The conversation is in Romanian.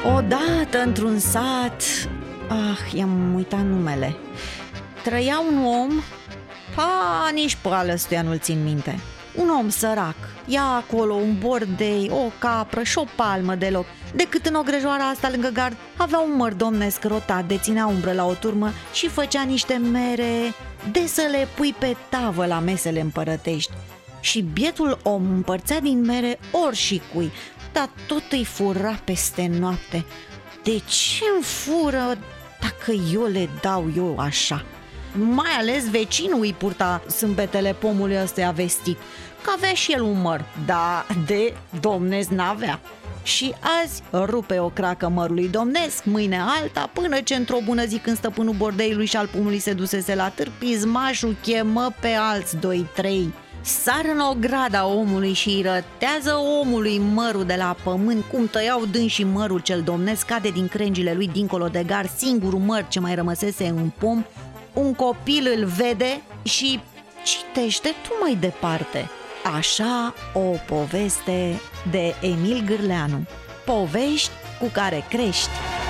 Odată într-un sat, i-am uitat numele, trăia un om, nici pe alăstuia nu-l țin minte. Un om sărac, ia acolo un bordei, o capră și o palmă de loc. Decât în ogrăjoara asta lângă gard avea un măr domnesc rotat, deținea umbră la o turmă și făcea niște mere de să le pui pe tavă la mesele împărătești. Și bietul om împărțea din mere ori și cui, dar tot îi fura peste noapte. De ce-mi fură dacă eu le dau eu așa? Mai ales vecinul îi purta sâmbetele pomului ăstuia vestit, că avea și el un măr, dar de domnesc n-avea. Și azi rupe o cracă mărului domnesc, mâine alta, până ce într-o bună zi, când stăpânul bordeiului și al pomului se dusese la târg, pismașul chemă pe alți 2-3. Sar în ograda omului și îi rătează omului mărul de la pământ. Cum tăiau dânsii mărul cel domnesc, cade din crengile lui dincolo de gar singurul măr ce mai rămăsese în pom. Un copil îl vede și citește tu mai departe. Așa o poveste de Emil Gârleanu. Povești cu care crești.